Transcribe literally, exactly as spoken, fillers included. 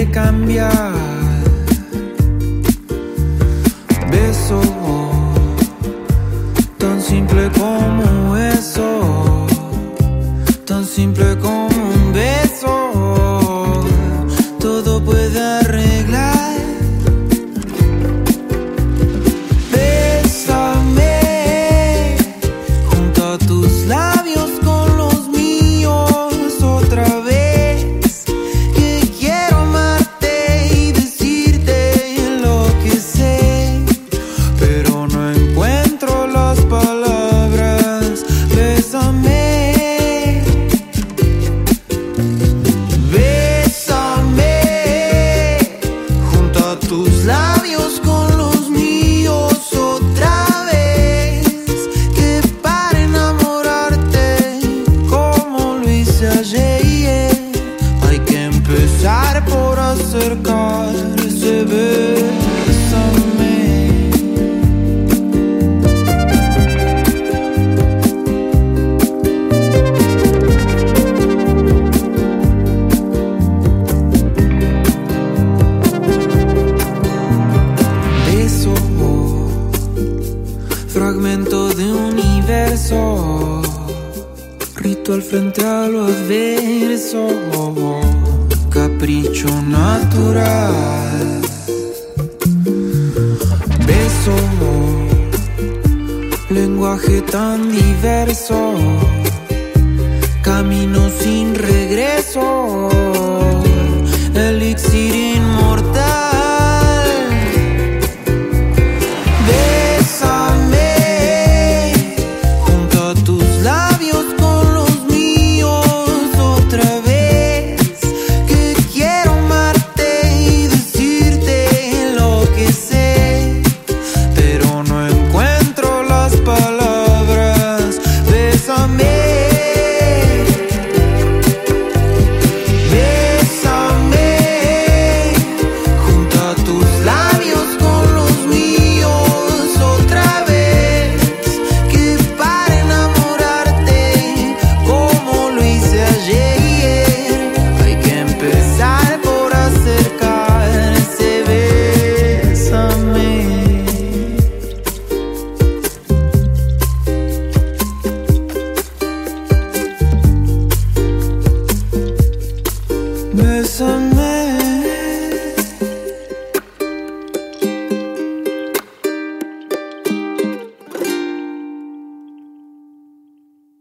cambiar. Beso, tan simple como eso, tan simple como un beso, todo puede arreglar. Bésame, junto a tus labios con los míos otra vez, que quiero amarte y decirte lo que sé, pero no encuentro las palabras. Bésame, bésame, junto a tus labios con los míos otra vez, que para enamorarte como lo hice ayer, hay que empezar por acercarse. Bésame. Beso, fragmento de universo, ritual frente a lo adverso, capricho natural. Beso, lenguaje tan diverso, camino sin regreso.